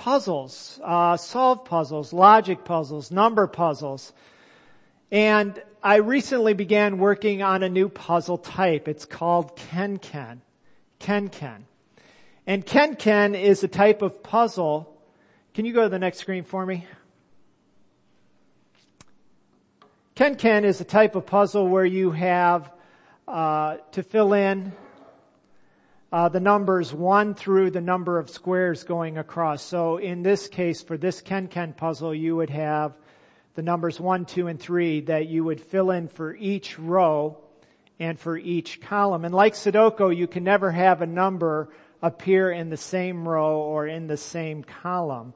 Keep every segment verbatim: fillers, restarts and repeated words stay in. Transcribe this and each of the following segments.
puzzles, uh, solve puzzles, logic puzzles, number puzzles. And I recently began working on a new puzzle type. It's called Ken-Ken. Ken-Ken. And Ken-Ken is a type of puzzle. Can you go to the next screen for me? Ken-Ken is a type of puzzle where you have uh, to fill in uh, the numbers one through the number of squares going across. So in this case, for this Ken-Ken puzzle, you would have the numbers one, two, and three that you would fill in for each row and for each column. And like Sudoku, you can never have a number appear in the same row or in the same column.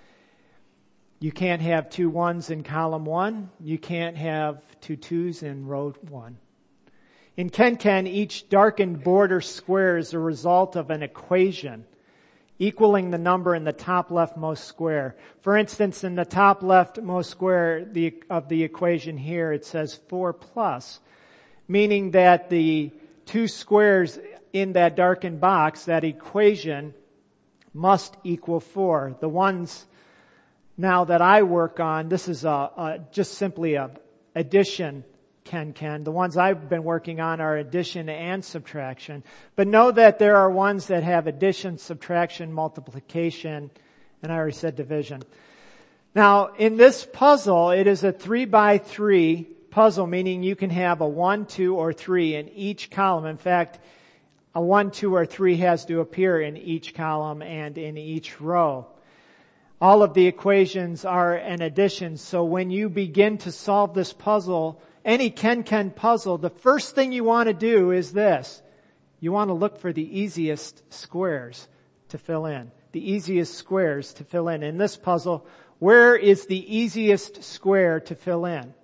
You can't have two ones in column one. You can't have two twos in row one. In Ken-Ken, each darkened border square is a result of an equation equaling the number in the top leftmost square. For instance, in the top leftmost square the, of the equation here, it says four plus, meaning that the two squares in that darkened box, that equation, must equal four. The ones now that I work on, this is a, a just simply a addition Ken-Ken. The ones I've been working on are addition and subtraction. But know that there are ones that have addition, subtraction, multiplication, and I already said division. Now, in this puzzle, it is a three by three puzzle, meaning you can have a one, two, or three in each column. In fact, a one, two, or three has to appear in each column and in each row. All of the equations are an addition, so when you begin to solve this puzzle, any Ken-Ken puzzle, the first thing you want to do is this. You want to look for the easiest squares to fill in. The easiest squares to fill in. In this puzzle, where is the easiest square to fill in?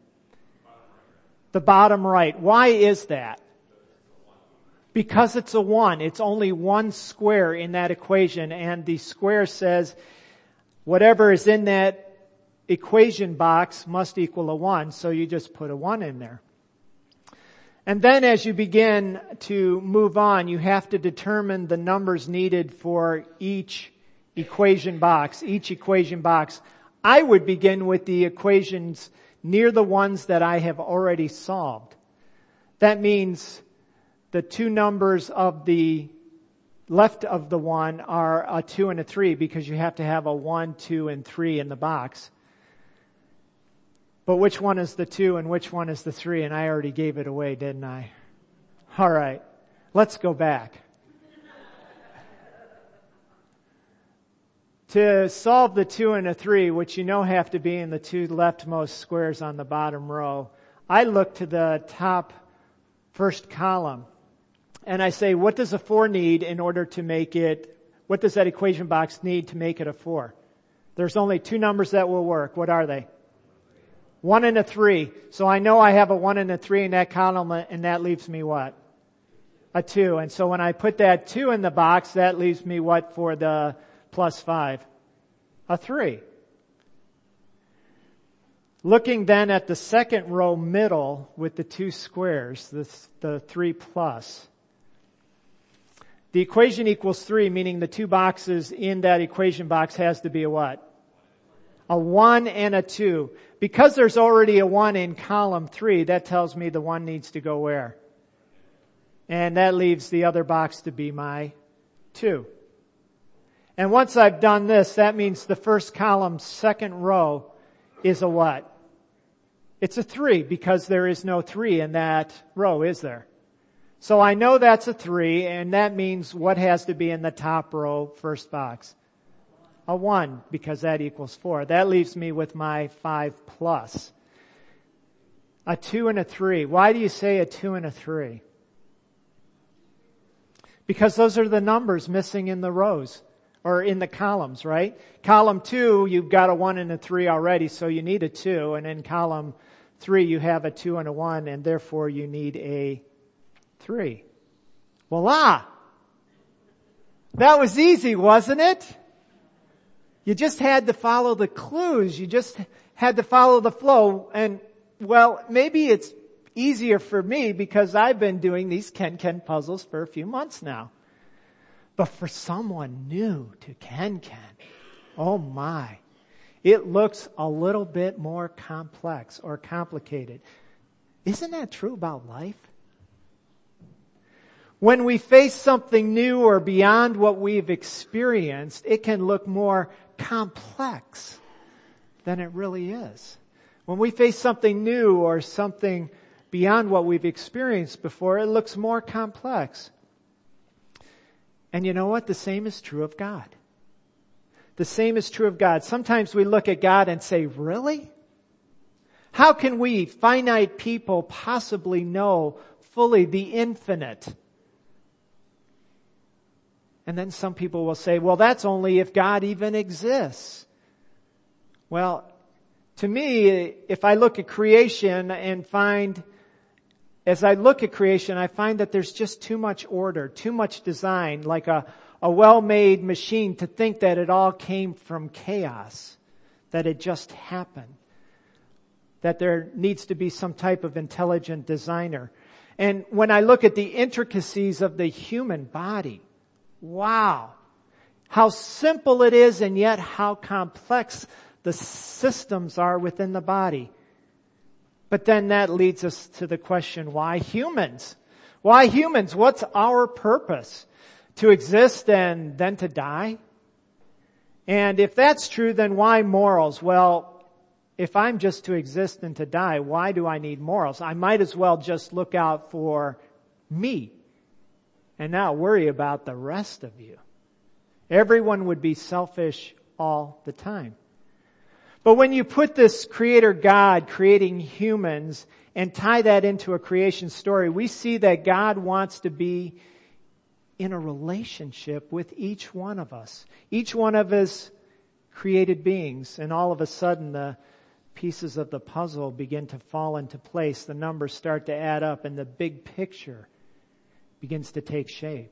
The bottom right. Why is that? Because it's a one. It's only one square in that equation, and the square says whatever is in that equation box must equal a one, so you just put a one in there. And then as you begin to move on, you have to determine the numbers needed for each equation box, each equation box. I would begin with the equations near the ones that I have already solved. That means the two numbers of the left of the one are a two and a three, because you have to have a one, two, and three in the box. But which one is the two and which one is the three? And I already gave it away, didn't I? All right. Let's go back. To solve the two and a three, which you know have to be in the two leftmost squares on the bottom row, I look to the top first column and I say, what does a four need in order to make it, what does that equation box need to make it a four? There's only two numbers that will work. What are they? One and a three. So I know I have a one and a three in that column, and that leaves me what? A two. And so when I put that two in the box, that leaves me what for the plus five? A three. Looking then at the second row middle with the two squares, this, the three plus. The equation equals three, meaning the two boxes in that equation box has to be a what? A one and a two. Because there's already a one in column three, that tells me the one needs to go where? And that leaves the other box to be my two. And once I've done this, that means the first column, second row, is a what? It's a three, because there is no three in that row, is there? So I know that's a three, and that means what has to be in the top row, first box? A one, because that equals four. That leaves me with my five plus. A two and a three. Why do you say a two and a three? Because those are the numbers missing in the rows, or in the columns, right? Column two, you've got a one and a three already, so you need a two. And in column three, you have a two and a one, and therefore you need a three. Voila! That was easy, wasn't it? You just had to follow the clues. You just had to follow the flow. And, well, maybe it's easier for me because I've been doing these Ken-Ken puzzles for a few months now. But for someone new to Ken-Ken, oh my, it looks a little bit more complex or complicated. Isn't that true about life? When we face something new or beyond what we've experienced, it can look more complex than it really is. When we face something new or something beyond what we've experienced before, it looks more complex. And you know what? The same is true of God. The same is true of God. Sometimes we look at God and say, really? How can we, finite people, possibly know fully the infinite? And then some people will say, well, that's only if God even exists. Well, to me, if I look at creation and find, as I look at creation, I find that there's just too much order, too much design, like a, a well-made machine to think that it all came from chaos, that it just happened, that there needs to be some type of intelligent designer. And when I look at the intricacies of the human body, wow, how simple it is and yet how complex the systems are within the body. But then that leads us to the question, why humans? Why humans? What's our purpose? To exist and then to die? And if that's true, then why morals? Well, if I'm just to exist and to die, why do I need morals? I might as well just look out for me and not worry about the rest of you. Everyone would be selfish all the time. But when you put this Creator God creating humans and tie that into a creation story, we see that God wants to be in a relationship with each one of us, each one of His created beings. And all of a sudden the pieces of the puzzle begin to fall into place. The numbers start to add up and the big picture begins to take shape.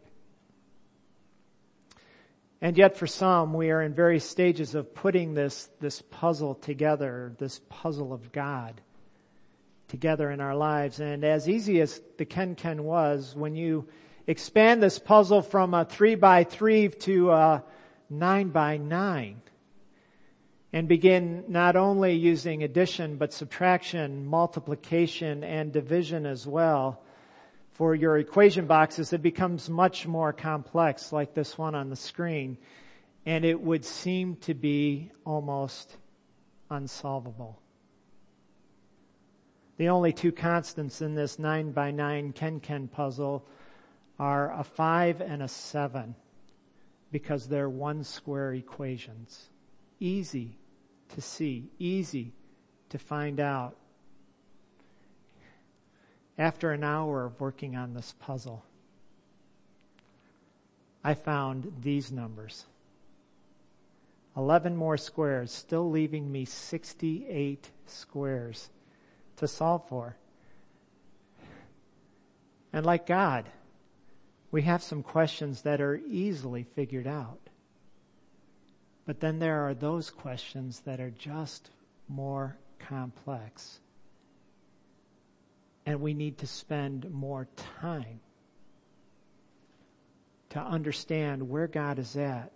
And yet for some, we are in various stages of putting this, this puzzle together, this puzzle of God together in our lives. And as easy as the Ken Ken was, when you expand this puzzle from a three by three to a nine by nine, and begin not only using addition, but subtraction, multiplication, and division as well, for your equation boxes, it becomes much more complex, like this one on the screen, and it would seem to be almost unsolvable. The only two constants in this nine by nine Ken Ken puzzle are a five and a seven, because they're one square equations. Easy to see, easy to find out. After an hour of working on this puzzle, I found these numbers. eleven more squares, still leaving me sixty-eight squares to solve for. And like God, we have some questions that are easily figured out. But then there are those questions that are just more complex. And we need to spend more time to understand where God is at.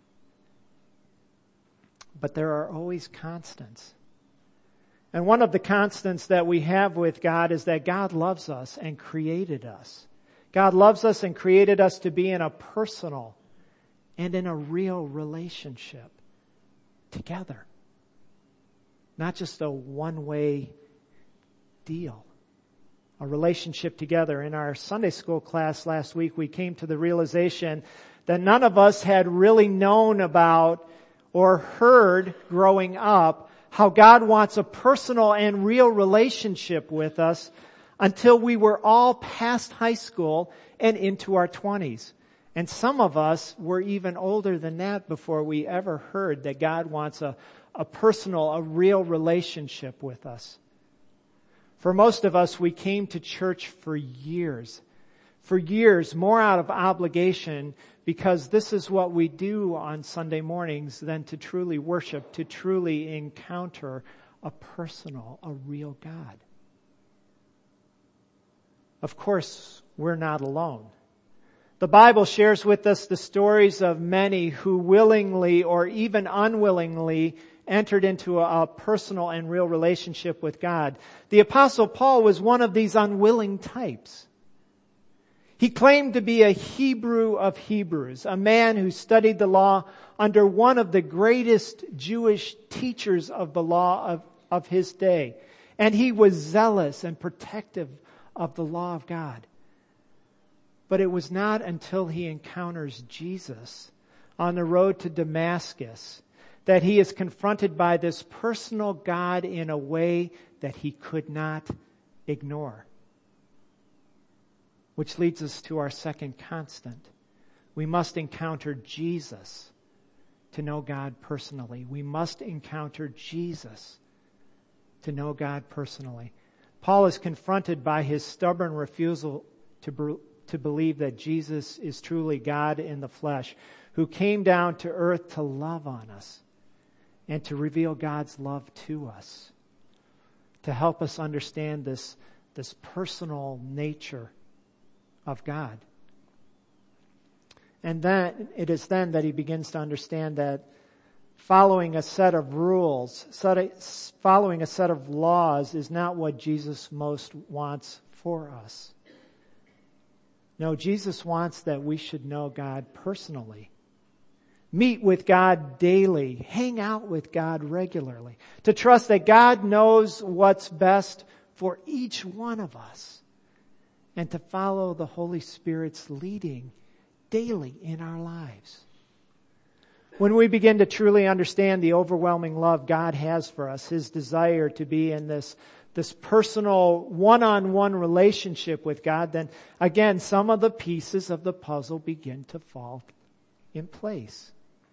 But there are always constants. And one of the constants that we have with God is that God loves us and created us. God loves us and created us to be in a personal and in a real relationship together. Not just a one-way deal. A relationship together. In our Sunday school class last week, we came to the realization that none of us had really known about or heard growing up how God wants a personal and real relationship with us until we were all past high school and into our twenties. And some of us were even older than that before we ever heard that God wants a, a personal, a real relationship with us. For most of us, we came to church for years. For years, more out of obligation, because this is what we do on Sunday mornings than to truly worship, to truly encounter a personal, a real God. Of course, we're not alone. The Bible shares with us the stories of many who willingly or even unwillingly entered into a, a personal and real relationship with God. The Apostle Paul was one of these unwilling types. He claimed to be a Hebrew of Hebrews, a man who studied the law under one of the greatest Jewish teachers of the law of, of his day. And he was zealous and protective of the law of God. But it was not until he encounters Jesus on the road to Damascus that he is confronted by this personal God in a way that he could not ignore. Which leads us to our second constant. We must encounter Jesus to know God personally. We must encounter Jesus to know God personally. Paul is confronted by his stubborn refusal to be- to believe that Jesus is truly God in the flesh, who came down to earth to love on us and to reveal God's love to us, to help us understand this, this personal nature of God. And then it is then that he begins to understand that following a set of rules, following a set of laws is not what Jesus most wants for us. No, Jesus wants that we should know God personally. Meet with God daily. Hang out with God regularly. To trust that God knows what's best for each one of us. And to follow the Holy Spirit's leading daily in our lives. When we begin to truly understand the overwhelming love God has for us, His desire to be in this this personal one-on-one relationship with God, then again, some of the pieces of the puzzle begin to fall in place.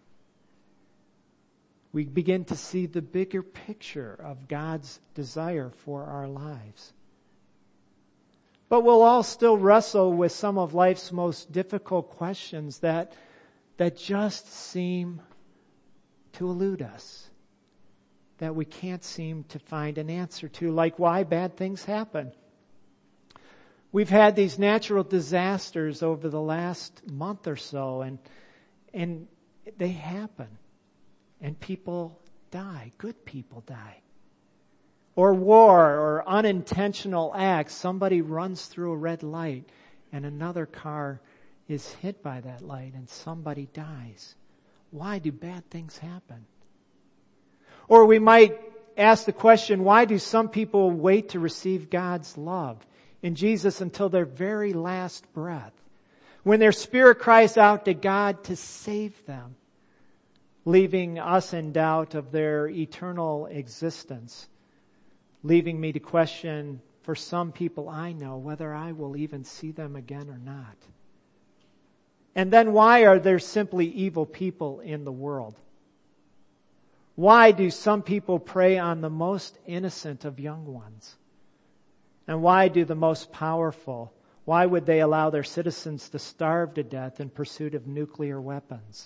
We begin to see the bigger picture of God's desire for our lives. But we'll all still wrestle with some of life's most difficult questions that, that just seem to elude us. That we can't seem to find an answer to, like why bad things happen. We've had these natural disasters over the last month or so, and and they happen. And people die. Good people die. Or war or unintentional acts. Somebody runs through a red light and another car is hit by that light and somebody dies. Why do bad things happen? Or we might ask the question, why do some people wait to receive God's love in Jesus until their very last breath? When their spirit cries out to God to save them, leaving us in doubt of their eternal existence, leaving me to question for some people I know whether I will even see them again or not. And then why are there simply evil people in the world? Why do some people prey on the most innocent of young ones? And why do the most powerful, why would they allow their citizens to starve to death in pursuit of nuclear weapons?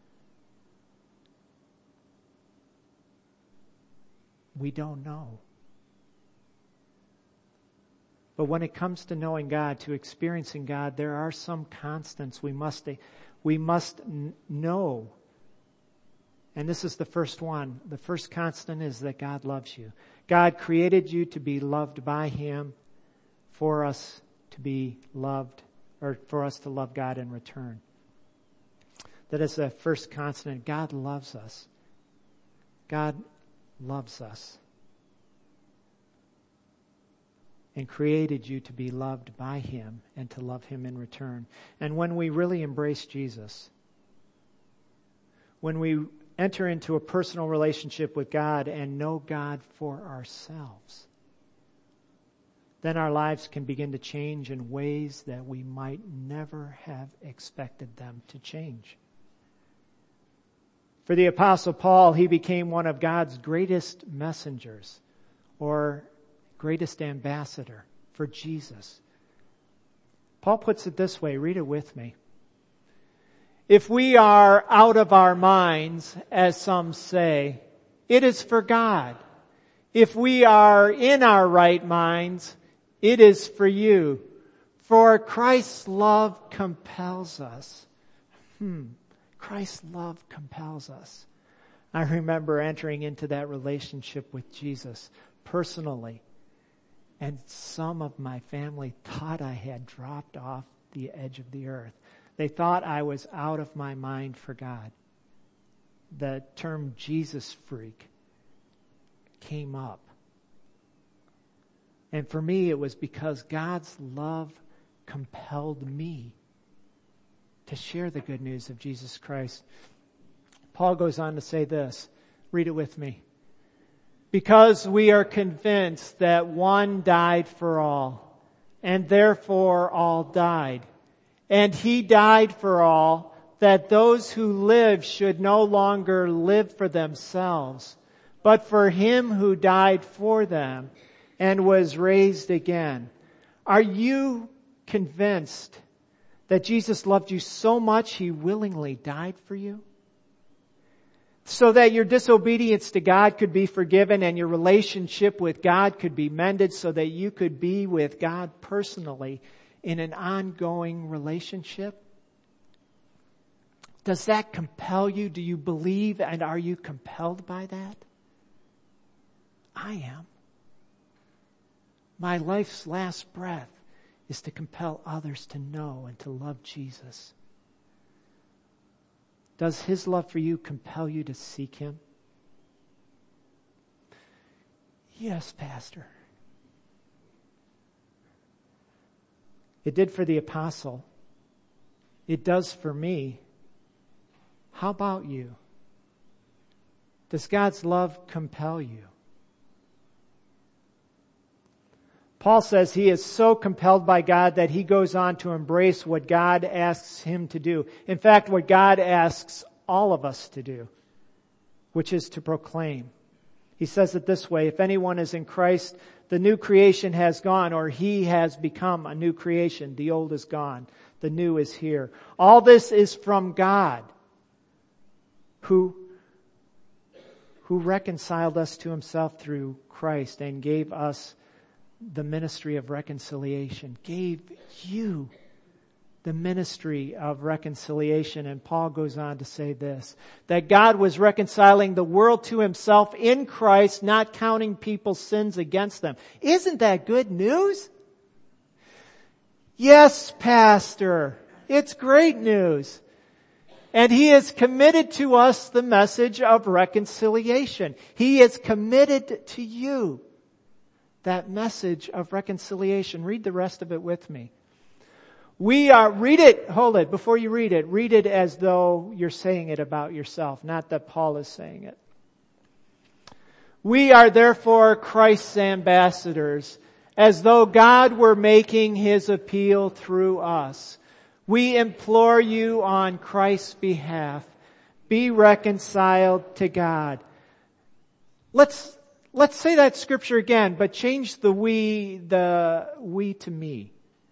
We don't know. But when it comes to knowing God, to experiencing God, there are some constants we must, we must know. And this is the first one. The first constant is that God loves you. God created you to be loved by Him, for us to be loved, or for us to love God in return. That is the first constant. God loves us. God loves us. And created you to be loved by Him and to love Him in return. And when we really embrace Jesus, when we enter into a personal relationship with God and know God for ourselves, then our lives can begin to change in ways that we might never have expected them to change. For the Apostle Paul, he became one of God's greatest messengers, or greatest ambassador for Jesus. Paul puts it this way, read it with me. If we are out of our minds, as some say, it is for God. If we are in our right minds, it is for you. For Christ's love compels us. Hmm. Christ's love compels us. I remember entering into that relationship with Jesus personally, and some of my family thought I had dropped off the edge of the earth. They thought I was out of my mind for God. The term Jesus freak came up. And for me, it was because God's love compelled me to share the good news of Jesus Christ. Paul goes on to say this. Read it with me. Because we are convinced that one died for all, and therefore all died. And he died for all, that those who live should no longer live for themselves, but for him who died for them and was raised again. Are you convinced that Jesus loved you so much he willingly died for you? So that your disobedience to God could be forgiven and your relationship with God could be mended, so that you could be with God personally in an ongoing relationship? Does that compel you? Do you believe, and are you compelled by that? I am. My life's last breath is to compel others to know and to love Jesus. Does his love for you compel you to seek him? Yes, Pastor. It did for the apostle. It does for me. How about you? Does God's love compel you? Paul says he is so compelled by God that he goes on to embrace what God asks him to do. In fact, what God asks all of us to do, which is to proclaim. He says it this way: if anyone is in Christ, the new creation has gone, or he has become a new creation. The old is gone. The new is here. All this is from God, who, who reconciled us to himself through Christ and gave us the ministry of reconciliation, gave you the ministry of reconciliation. And Paul goes on to say this, that God was reconciling the world to himself in Christ, not counting people's sins against them. Isn't that good news? Yes, Pastor. It's great news. And he has committed to us the message of reconciliation. He is committed to you that message of reconciliation. Read the rest of it with me. We are, read it, hold it, before you read it, read it as though you're saying it about yourself, not that Paul is saying it. We are therefore Christ's ambassadors, as though God were making his appeal through us. We implore you on Christ's behalf, be reconciled to God. Let's Let's say that scripture again, but change the we, the we to me.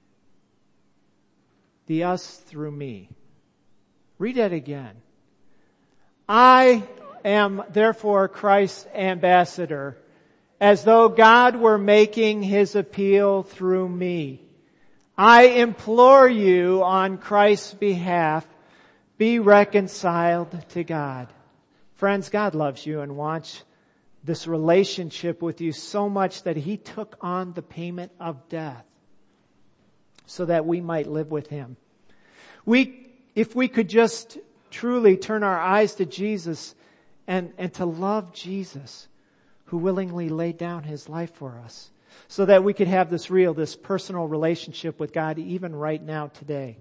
The us through me. Read that again. I am therefore Christ's ambassador, as though God were making his appeal through me. I implore you on Christ's behalf, be reconciled to God. Friends, God loves you and wants this relationship with you so much that he took on the payment of death so that we might live with him. We, if we could just truly turn our eyes to Jesus and, and to love Jesus, who willingly laid down his life for us, so that we could have this real, this personal relationship with God even right now today.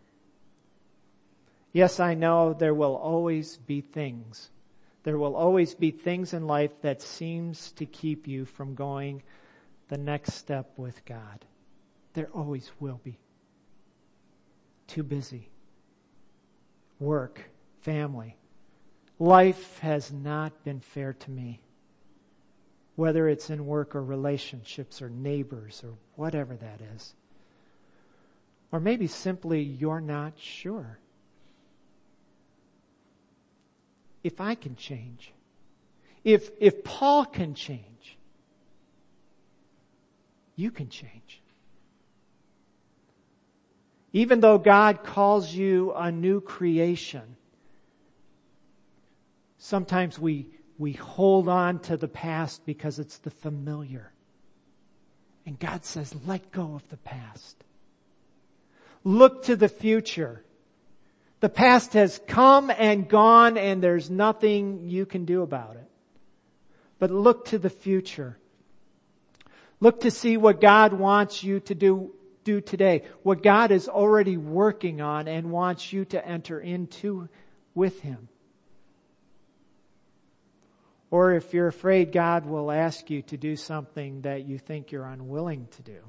Yes, I know there will always be things There will always be things in life that seems to keep you from going the next step with God. There always will be. Too busy. Work, family. Life has not been fair to me. Whether it's in work or relationships or neighbors or whatever that is. Or maybe simply you're not sure. If I can change, if, if Paul can change, you can change. Even though God calls you a new creation, sometimes we, we hold on to the past because it's the familiar. And God says, let go of the past. Look to the future. The past has come and gone, and there's nothing you can do about it. But look to the future. Look to see what God wants you to do, do today. What God is already working on and wants you to enter into with Him. Or if you're afraid God will ask you to do something that you think you're unwilling to do.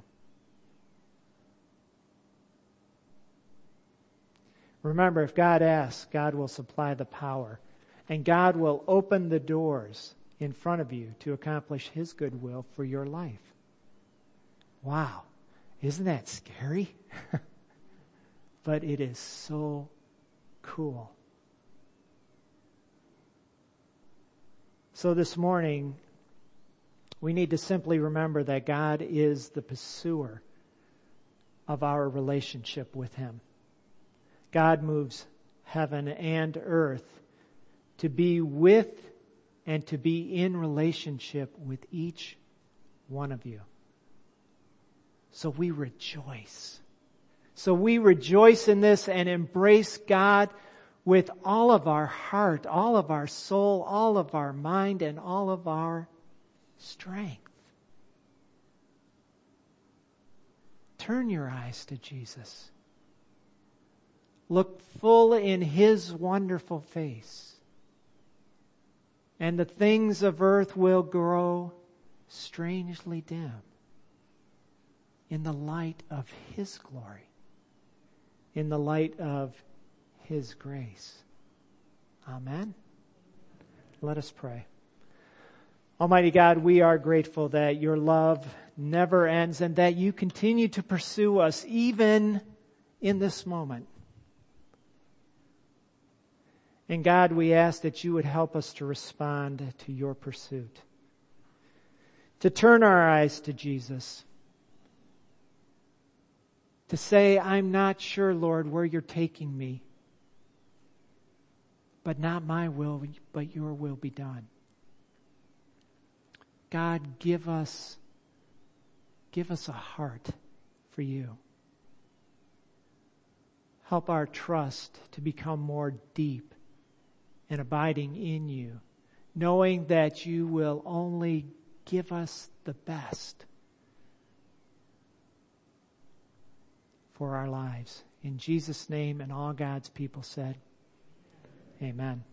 Remember, if God asks, God will supply the power. And God will open the doors in front of you to accomplish His good will for your life. Wow. Isn't that scary? But it is so cool. So this morning, we need to simply remember that God is the pursuer of our relationship with Him. God moves heaven and earth to be with and to be in relationship with each one of you. So we rejoice. So we rejoice in this and embrace God with all of our heart, all of our soul, all of our mind, and all of our strength. Turn your eyes to Jesus. Look full in His wonderful face. And the things of earth will grow strangely dim in the light of His glory, in the light of His grace. Amen. Let us pray. Almighty God, we are grateful that your love never ends and that you continue to pursue us even in this moment. And God, we ask that you would help us to respond to your pursuit, to turn our eyes to Jesus, to say, I'm not sure, Lord, where you're taking me, but not my will, but your will be done. God, give us, give us a heart for you. Help our trust to become more deep and abiding in you, knowing that you will only give us the best for our lives. In Jesus' name, and all God's people said, amen.